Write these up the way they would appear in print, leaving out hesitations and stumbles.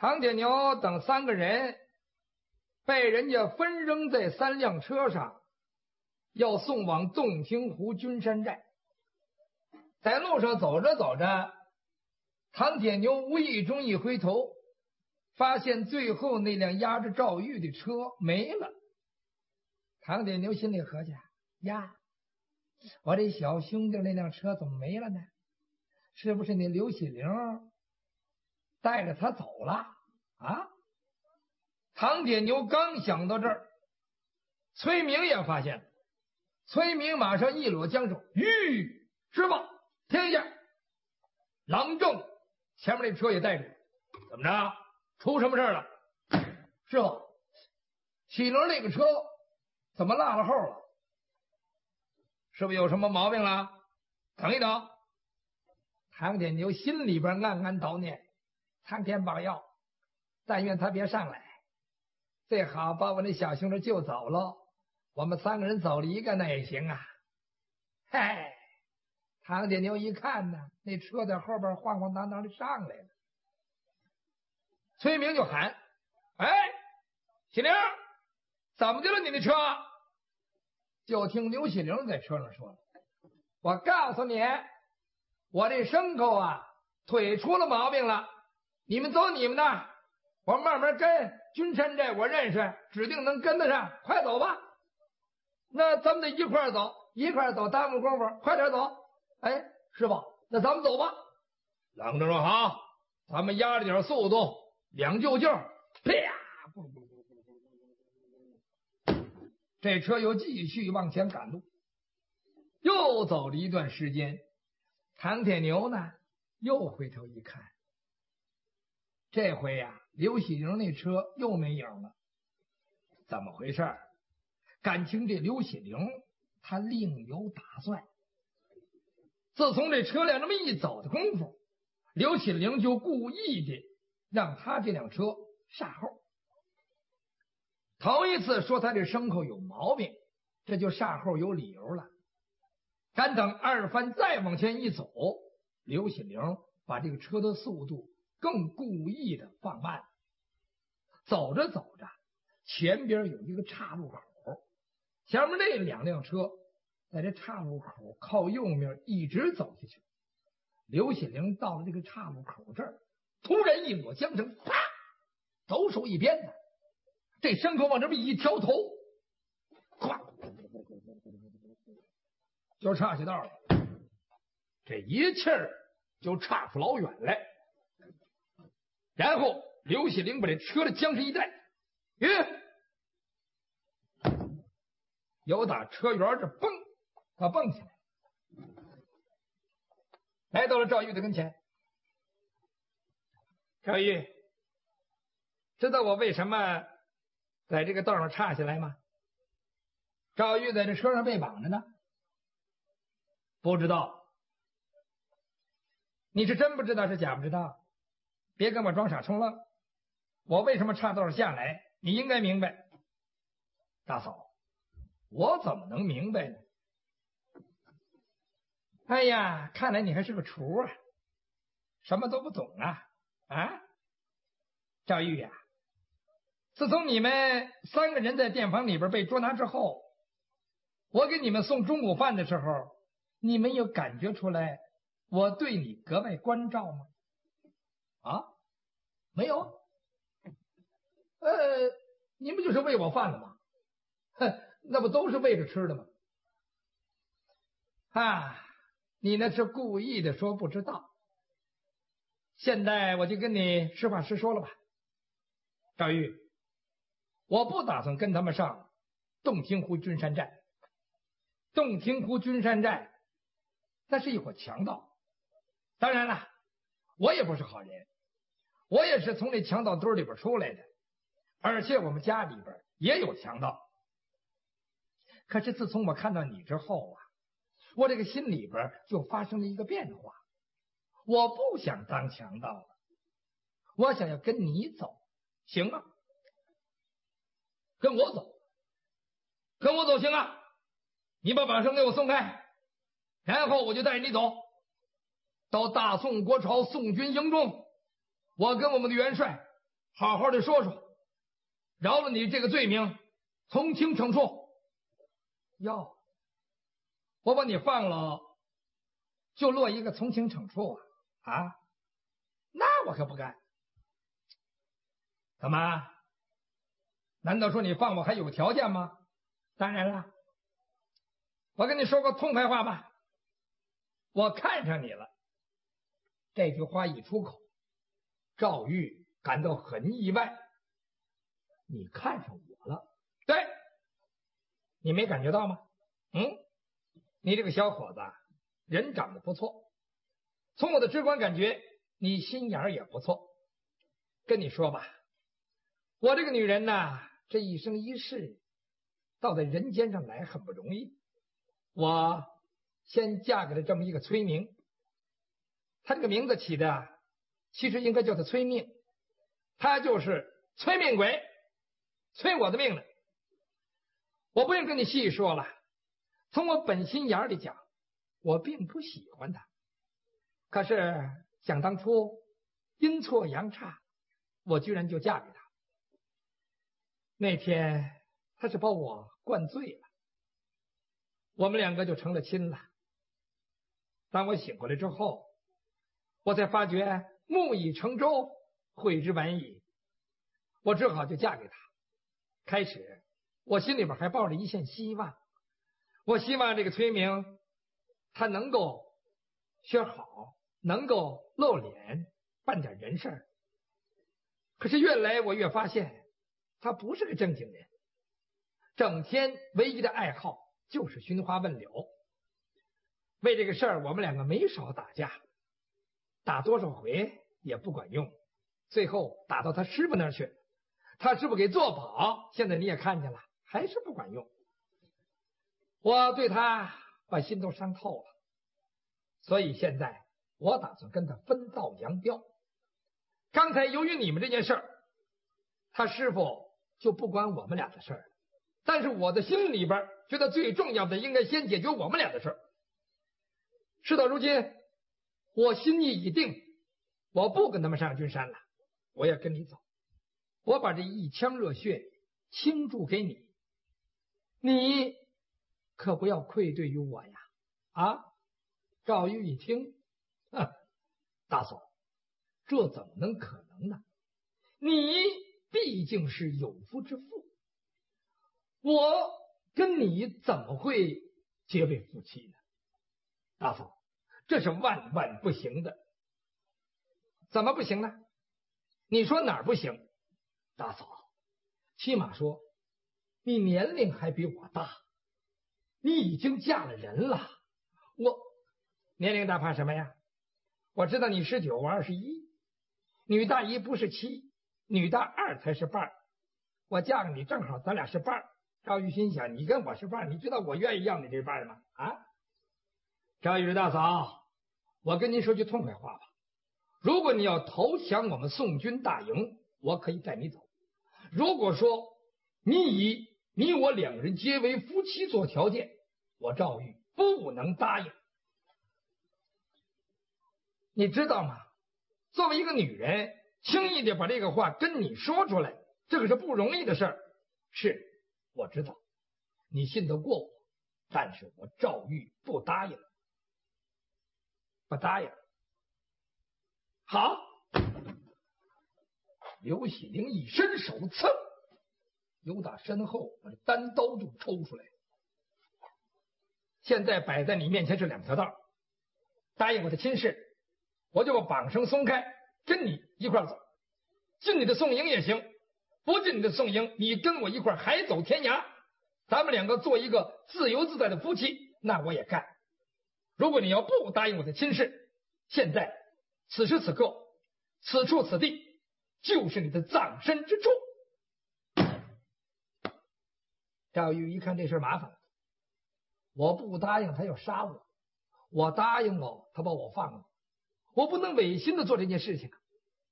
唐铁牛等3个人被人家分扔在3辆车上，要送往洞庭湖君山寨。在路上走着走着，唐铁牛无意中一回头，发现最后那辆押着赵玉的车没了。唐铁牛心里合计呀，我这小兄弟那辆车怎么没了呢？是不是那刘喜灵带着他走了啊？唐铁牛刚想到这儿，崔明也发现了。崔明马上一裸缰绳，师傅停下！郎正前面那车也带着，怎么着？出什么事了？师傅，喜灵那个车怎么落了后了？是不是有什么毛病了？等一等。唐铁牛心里边暗暗叨念：苍天保佑，但愿他别上来，最好把我那小兄弟救走了，我们3个人走了一个那也行啊。嗨，唐铁牛一看呢，那车在后边晃晃荡荡的上来了。崔明就喊：哎，喜灵，怎么的了你那车？就听刘喜灵在车上说了：我告诉你，我这牲口啊腿出了毛病了，你们走你们的，我慢慢跟，君山寨我认识，指定能跟得上，快走吧。那咱们得一块走，一块走耽误功夫，快点走。哎，师傅，那咱们走吧。郎正说好，咱们压着点速度，2就劲儿，啪！这车又继续往前赶路。又走了一段时间，唐铁牛呢又回头一看，这回呀，刘喜灵那车又没影了。怎么回事？感情这刘喜灵他另有打算。自从这车辆这么一走的功夫，刘喜灵就故意的让他这辆车煞后。头一次说他这牲口有毛病，这就煞后有理由了。敢等2番再往前一走，刘喜灵把这个车的速度更故意的放慢。走着走着，前边有一个岔路口，前面那2辆车在这岔路口靠右面一直走下去。刘喜灵到了这个岔路口这儿，突然一抹缰绳，啪，抖手一鞭子，这牲口往这么一挑头，咵，就岔下道了。这一气儿就岔出老远来。然后刘喜灵把这车的缰绳一带，有打车辕这蹦，他蹦起来，来到了赵玉的跟前。赵玉，知道我为什么在这个道上岔下来吗？赵玉在这车上被绑着呢。不知道。你是真不知道是假不知道？别跟我装傻充愣。我为什么岔道上下来，你应该明白。大嫂，我怎么能明白呢？哎呀，看来你还是个厨啊，什么都不懂啊！啊，赵玉呀，自从你们3个人在店房里边被捉拿之后，我给你们送中午饭的时候，你们有感觉出来我对你格外关照吗？啊，没有。你们就是喂我饭了吗？那不都是喂着吃的吗？啊，你那是故意的说不知道。现在我就跟你实话实说了吧。赵玉，我不打算跟他们上洞庭湖君山寨。洞庭湖君山寨那是一伙强盗。当然了，我也不是好人，我也是从那强盗堆里边出来的，而且我们家里边也有强盗。可是自从我看到你之后啊，我这个心里边就发生了一个变化，我不想当强盗了，我想要跟你走，行吗？跟我走，跟我走行啊！你把绑绳给我松开，然后我就带着你走，到大宋国朝宋军营中，我跟我们的元帅好好的说说，饶了你这个罪名，从轻惩处。哟，我把你放了，就落一个从轻惩处啊？那我可不干。怎么？难道说你放我还有条件吗？当然了，我跟你说个痛快话吧，我看上你了。这句话一出口，赵玉感到很意外。你看上我了？对，你没感觉到吗？你这个小伙子人长得不错，从我的直观感觉，你心眼儿也不错。跟你说吧，我这个女人呐，这一生一世到在人间上来很不容易。我先嫁给了这么一个催明，他这个名字起的其实应该叫他催命，他就是催命鬼，催我的命呢。我不用跟你细说了，从我本心眼里讲，我并不喜欢他。可是想当初阴错阳差，我居然就嫁给他。那天他是把我灌醉了，我们两个就成了亲了。当我醒过来之后，我才发觉木已成舟，悔之晚矣。我只好就嫁给他。开始我心里边还抱着一线希望，我希望这个崔明他能够学好，能够露脸，办点人事。可是越来我越发现他不是个正经人，整天唯一的爱好就是寻花问柳。为这个事儿我们两个没少打架，打多少回也不管用，最后打到他师傅那儿去，他师傅给做保，现在你也看见了，还是不管用。我对他把心都伤透了，所以现在我打算跟他分道扬镳。刚才由于你们这件事儿，他师傅就不关我们俩的事儿，但是我的心里边觉得最重要的应该先解决我们俩的事儿。事到如今，我心意已定，我不跟他们上君山了，我要跟你走。我把这一腔热血倾注给你，你可不要愧对于我呀！啊！赵玉一听，大嫂，这怎么能可能呢？你毕竟是有夫之妇，我跟你怎么会结为夫妻呢？大嫂，这是万万不行的。怎么不行呢？你说哪儿不行？大嫂，起码说你年龄还比我大，你已经嫁了人了。我年龄大怕什么呀？我知道你19，我21，女大1不是7，女大2才是伴儿。我嫁给你正好咱俩是伴儿。赵玉心想，你跟我是伴儿，你知道我愿意要你这伴儿吗？啊！赵玉大嫂，我跟您说句痛快话吧，如果你要投降我们宋军大营，我可以带你走。如果说你以你我两人结为夫妻做条件，我赵玉不能答应。你知道吗？作为一个女人，轻易的把这个话跟你说出来，这可是不容易的事儿。是，我知道，你信得过我，但是我赵玉不答应，不答应。好，刘喜灵一伸手，噌，由打身后把这单刀就抽出来。现在摆在你面前是两条道，答应我的亲事，我就把绑绳松开，跟你一块走，进你的宋营也行，不进你的宋营，你跟我一块海走天涯，咱们两个做一个自由自在的夫妻，那我也干。如果你要不答应我的亲事，现在此时此刻，此处此地就是你的葬身之处。赵玉一看这事麻烦了，我不答应他要杀我，我答应了他把我放了，我不能违心的做这件事情啊。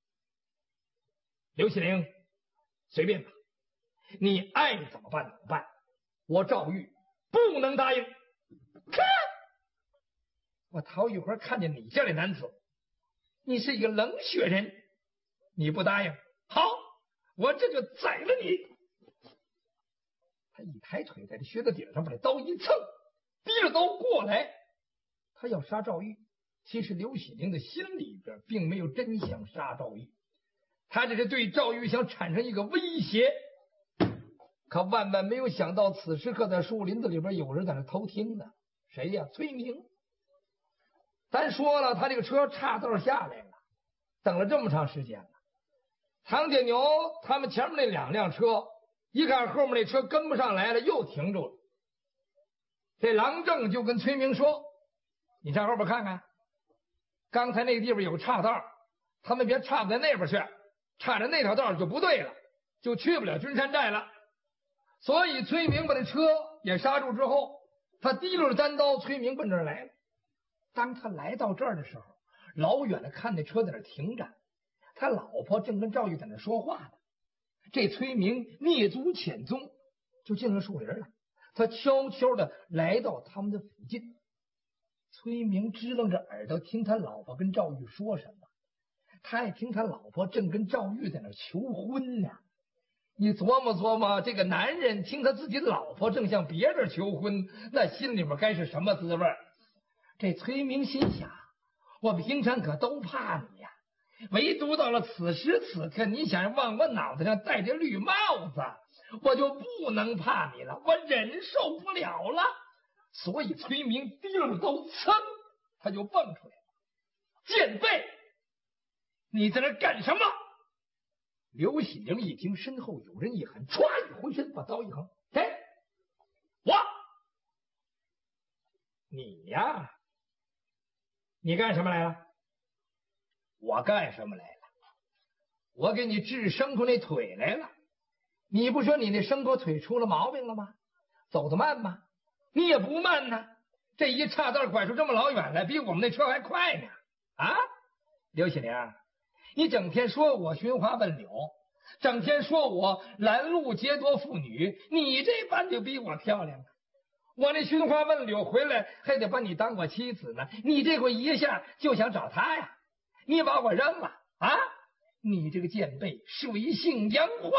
刘喜灵，随便吧，你爱怎么办怎么办，我赵玉不能答应。看，我头一回看见你这类男子，你是一个冷血人，你不答应，好， 我这就宰了你！他一抬腿，在这靴子顶上把这刀一蹭，提着刀过来，他要杀赵玉。其实刘喜灵的心里边并没有真想杀赵玉，他这是对赵玉想产生一个威胁。可万万没有想到，此时刻在树林子里边有人在那偷听呢。谁呀？崔明。咱说了，他这个车岔道下来了，等了这么长时间了。唐铁牛他们前面那2辆车，一看后面那车跟不上来了，又停住了。这郎正就跟崔明说：“你上后边看看，刚才那个地方有个岔道，他们别岔在那边去，岔着那条道就不对了，就去不了君山寨了。”所以崔明把这车也刹住之后，他提溜着单刀，崔明奔这儿来了。当他来到这儿的时候，老远的看那车在那停着，他老婆正跟赵玉在那说话呢。这崔明蹑足潜踪，就进了树林了。他悄悄的来到他们的附近。崔明支棱着耳朵听他老婆跟赵玉说什么，他也听他老婆正跟赵玉在那求婚呢。你琢磨琢磨，这个男人听他自己老婆正向别人求婚，那心里面该是什么滋味？这崔明心想，我平常可都怕你呀，唯独到了此时此刻，你想往我脑袋上戴着绿帽子，我就不能怕你了，我忍受不了了。所以崔明提溜着刀，噌，他就蹦出来了。贱婢，你在这干什么？刘喜灵一听身后有人一喊，歘一回身把刀一横，谁？我。你呀，你干什么来了？我干什么来了？我给你治牲口那腿来了。你不说你那牲口腿出了毛病了吗？走得慢吗？你也不慢呢，这一岔道拐出这么老远来，比我们那车还快呢。啊，刘喜灵，你整天说我寻花问柳，整天说我拦路劫夺妇女，你这般就比我漂亮啊。我那寻花问柳回来还得把你当我妻子呢，你这回一下就想找他呀？你把我扔了啊？你这个贱婢，水性杨花！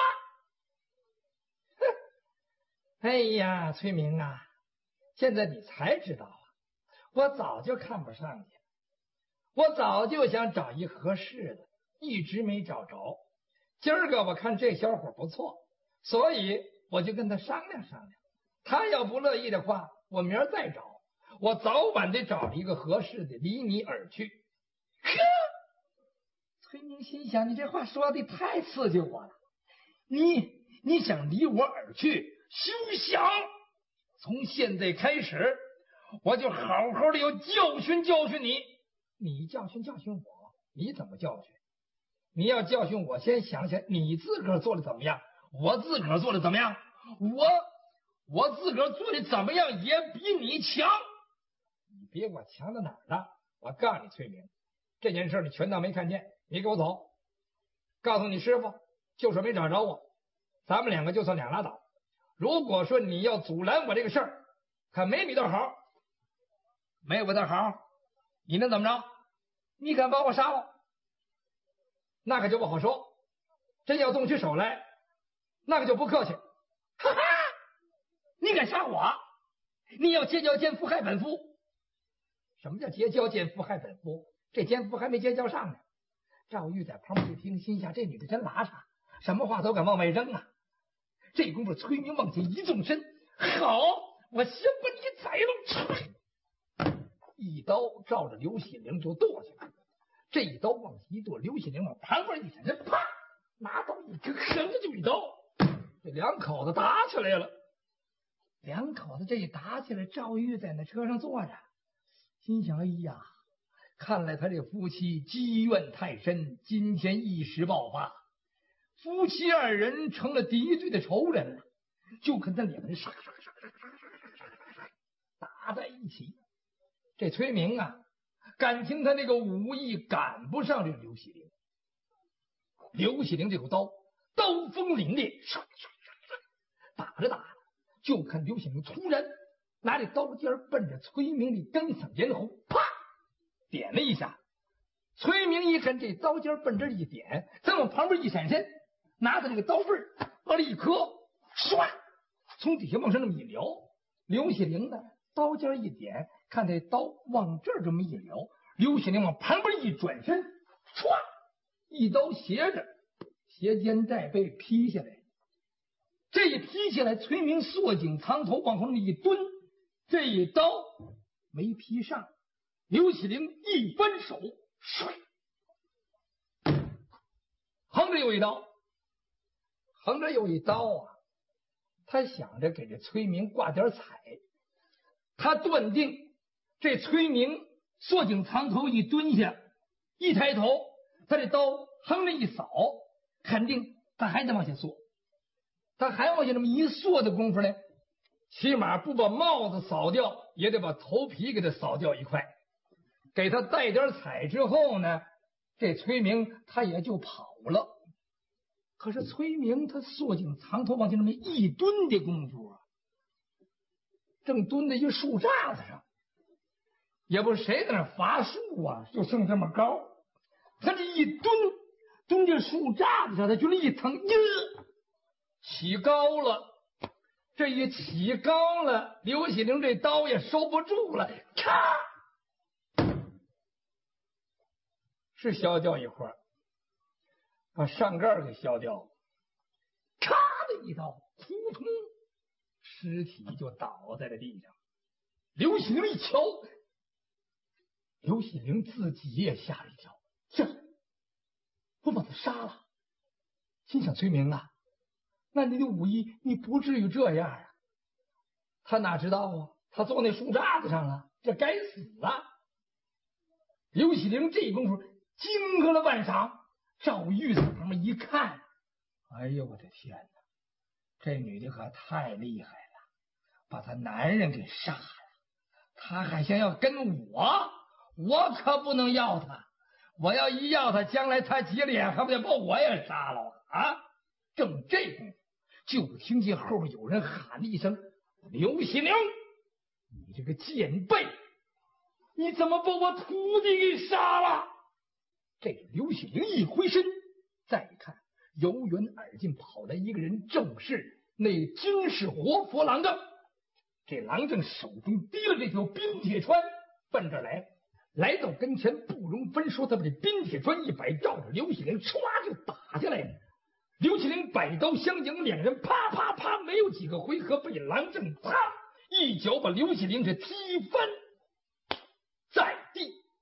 哎呀，崔明啊，现在你才知道啊，我早就看不上你了，我早就想找一合适的，一直没找着。今儿个我看这小伙不错，所以我就跟他商量商量，他要不乐意的话，我明儿再找，我早晚得找一个合适的离你而去。呵，崔明心想，你这话说的太刺激我了，你想离我而去？休想！从现在开始，我就好好的要教训教训你。你教训教训我？你怎么教训？你要教训我，先想想你自个儿做的怎么样，我自个儿做的怎么样？我自个儿做的怎么样也比你强。你比我强到哪儿了？我告诉你，崔明，这件事你全当没看见，你给我走。告诉你师傅，就说没找着我，咱们2个就算2拉倒。如果说你要阻拦我这个事儿，可没你的好。没有我的好，你能怎么着？你敢把我杀了，那可就不好说。真要动起手来，那可就不客气。哈哈，你敢杀我？你要结交奸夫害本夫。什么叫结交奸夫害本夫？这奸夫还没结交上呢。赵玉在旁边一听，心想这女的真拉碴，什么话都敢往外扔啊。这功夫崔明往前一纵身，好，我先把你宰了。一刀照着刘喜灵就剁下来。这一刀往一剁，刘喜灵往旁边一闪身，啪，拿刀一割，横着就一刀。这2口子打起来了。2口子这一打起来，赵玉在那车上坐着，心想：哎呀，看来他这夫妻积怨太深，今天一时爆发，夫妻2人成了敌对的仇人了。就跟他2人杀打在一起。这崔明啊，感情他那个武艺赶不上这个刘喜灵。刘喜灵这口刀刀锋凛冽，打着打着，就看刘喜灵突然拿这刀尖奔着崔明的刚嗓咽喉，啪点了一下。崔明一看这刀尖奔这一点，再往旁边一闪身， 拿着这个刀背往里一磕，唰，从底下往上那么一撩。刘喜龄呢，刀尖一点，看这刀往这儿这么一撩，刘喜龄往旁边一转身，唰，一刀斜着，斜肩带背劈下来。这一劈下来，崔明缩颈藏头，往后那么一蹲，这一刀没劈上。刘喜龄一扳手，唰，横着有一刀，横着有一刀啊！他想着给这崔明挂点彩，他断定这崔明缩颈藏头一蹲下，一抬头，他这刀横着一扫，肯定他还得往下缩。他还往下这么一缩的功夫呢，起码不把帽子扫掉，也得把头皮给他扫掉一块。给他带点彩之后呢，这崔明他也就跑了。可是崔明他缩颈藏头往下这么一蹲的功夫啊，正蹲在一树杈子上，也不是谁在那伐树啊，就剩这么高。他这一蹲这树杈子上，他就那一层起高了。这一起高了，刘喜龄这刀也收不住了，咔，是削掉一会儿，把上盖给削掉了，咔的一刀，扑通，尸体就倒在了地上。刘喜龄一瞧，刘喜龄自己也吓了一跳，我把他杀了。心想：崔明啊，那你的武艺你不至于这样啊！他哪知道啊，他坐那树杈子上了，这该死啊！刘喜龄这功夫惊愕了半晌，赵玉在旁边一看，哎呦我的天哪，这女的可太厉害了，把她男人给杀了，她还想要跟我可不能要她，我要一要她，将来她急脸还不得把我也杀了啊！正这功夫，就听见后边有人喊了一声：“刘喜龄，你这个贱婢，你怎么把我徒弟给杀了？”这刘喜龄一回身，再一看，由远而近跑来一个人，正是那军事活佛郎正。这郎正手中提了这条冰铁穿，奔这来到跟前，不容分说，他把这冰铁穿一摆，照着刘喜龄唰就打下来了。刘喜龄摆刀相迎，两人啪啪啪，没有几个回合，被郎正啪一脚把刘喜龄是踢翻